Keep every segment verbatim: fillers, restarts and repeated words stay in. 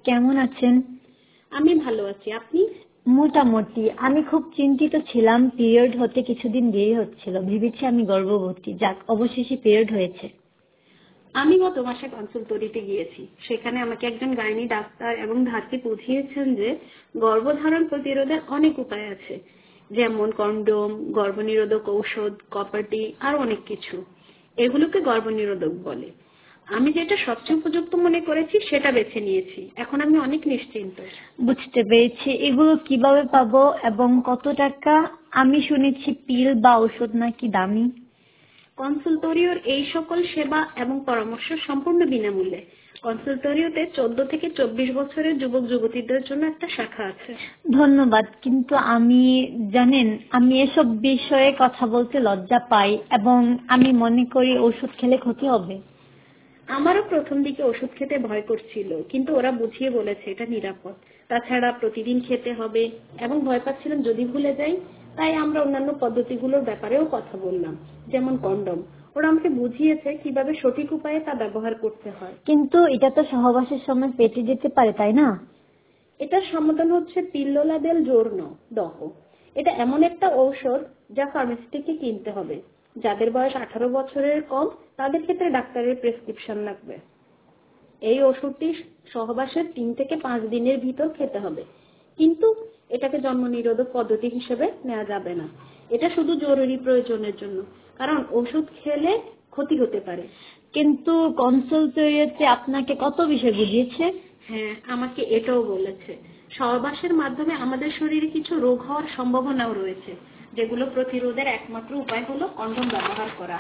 কেমন আছেন? আমি ভালো আছি, আপনি? মোটামুটি। আমি খুব চিন্তিত ছিলাম, পিরিয়ড হতে কিছুদিন দেরি হচ্ছিল, ভেবেছি আমি গর্ভবতী। যাক, অবশেষে পিরিয়ড হয়েছে। আমি গত মাসে কনসালটেন্টে গিয়েছি। সেখানে আমাকে একজন গাইনি ডাক্তার এবং ধাত্রী বুঝিয়েছেন যে গর্ভধারণ প্রতিরোধের অনেক উপায় আছে, যেমন কন্ডোম, গর্ভনিরোধক ঔষধ, কপারটি আর অনেক কিছু। এগুলোকে গর্ভনিরোধক বলে। আমি যেটা সবচেয়ে উপযুক্ত মনে করেছি সেটা বেছে নিয়েছি। এখন আমি অনেক নিশ্চিন্ত। বুঝতে পেরেছি। এগুলো কিভাবে পাবো এবং কত টাকা? আমি শুনেছি পিল বা ওষুধ নাকি দামি। কনসালটেন্টের এই সকল সেবা এবং পরামর্শ সম্পূর্ণ বিনামূল্যে। কনসালটেন্টে চোদ্দ থেকে চব্বিশ বছরের যুবক যুবতীদের জন্য একটা শাখা আছে। ধন্যবাদ, কিন্তু আমি জানেন আমি এসব বিষয়ে কথা বলতে লজ্জা পাই এবং আমি মনে করি ওষুধ খেলে ক্ষতি হবে। আমারও প্রথম দিকে ওষুধ খেতে ভয় করছিল, কিন্তু ওরা বুঝিয়ে বলেছে এটা নিরাপদ। তাছাড়া প্রতিদিন খেতে হবে এবং ভয় পাচ্ছিলাম যদি ভুলে যাই, তাই আমরা অন্যান্য পদ্ধতিগুলোর ব্যাপারেও কথা বললাম, যেমন কন্ডম। ওরা আমাকে বুঝিয়েছে কিভাবে সঠিক উপায়ে তা ব্যবহার করতে হয়। কিন্তু এটা তো সহবাসের সময় পেটে যেতে পারে, তাই না? এটার সমাধান হচ্ছে পিল্লোলা দেল জোর্নো দহ। এটা এমন একটা ঔষধ যা ফার্মেসি থেকে কিনতে হবে। যাদের বয়স আঠারো বছরের কম তাদের ক্ষেত্রে ডাক্তারের প্রেসক্রিপশন লাগবে। এই ওষুধটি সহবাসের তিন থেকে পাঁচ দিনের ভিতর খেতে হবে, কিন্তু এটাকে জন্ম নিরোধক পদ্ধতি হিসেবে নেওয়া যাবে না। এটা শুধু জরুরি প্রয়োজনের জন্য, কারণ ওষুধ খেলে ক্ষতি হতে পারে। কিন্তু কনসালটেন্টে আপনাকে কত বিষয় বুঝিয়েছে? হ্যাঁ, আমাকে এটাও বলেছে সহবাসের মাধ্যমে আমাদের শরীরে কিছু রোগ হওয়ার সম্ভাবনাও রয়েছে, যেগুলো প্রতিরোধের একমাত্র উপায় হলো কন্ডোম ব্যবহার করা।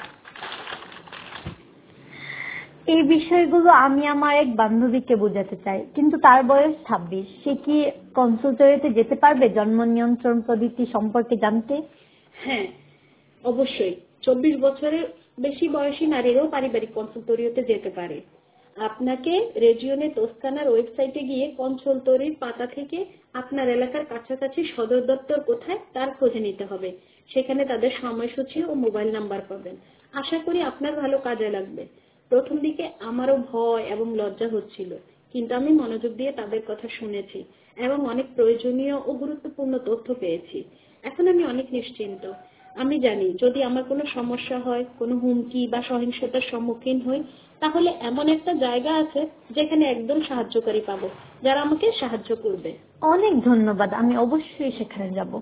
এই বিষয়গুলো আমি আমার এক বান্ধবীকে বোঝাতে চাই, কিন্তু তার বয়স ছাব্বিশ। সে কি কনসালটেন্টে যেতে পারবে জন্ম নিয়ন্ত্রণ পদ্ধতি সম্পর্কে জানতে? হ্যাঁ, অবশ্যই। চব্বিশ বছরের বেশি বয়সী নারীরাও পারিবারিক কনসালটেন্টে যেতে পারে। আপনাকে রেজিওনে তোস্কানার ওয়েবসাইটে গিয়ে কনসালটেন্টের পাতা থেকে আপনার এলাকার কাছাকাছি সদর দপ্তর কোথায় তার খোঁজ নিতে হবে। সেখানে তাদের সময়সূচি ও মোবাইল নাম্বার পাবেন। আশা করি আপনার ভালো কাজে লাগবে। প্রথম দিকে আমারও ভয় এবং লজ্জা হচ্ছিল, কিন্তু আমি মনোযোগ দিয়ে তাদের কথা শুনেছি এবং অনেক প্রয়োজনীয় ও গুরুত্বপূর্ণ তথ্য পেয়েছি। এখন আমি অনেক নিশ্চিন্ত। আমি জানি যদি আমার কোনো সমস্যা হয়, কোনো হুমকি বা সহিংসতার সম্মুখীন হই, তাহলে এমন একটা জায়গা আছে যেখানে একদম সাহায্যকারী পাবো, যারা আমাকে সাহায্য করবে। অনেক ধন্যবাদ, আমি অবশ্যই সেখানে যাব।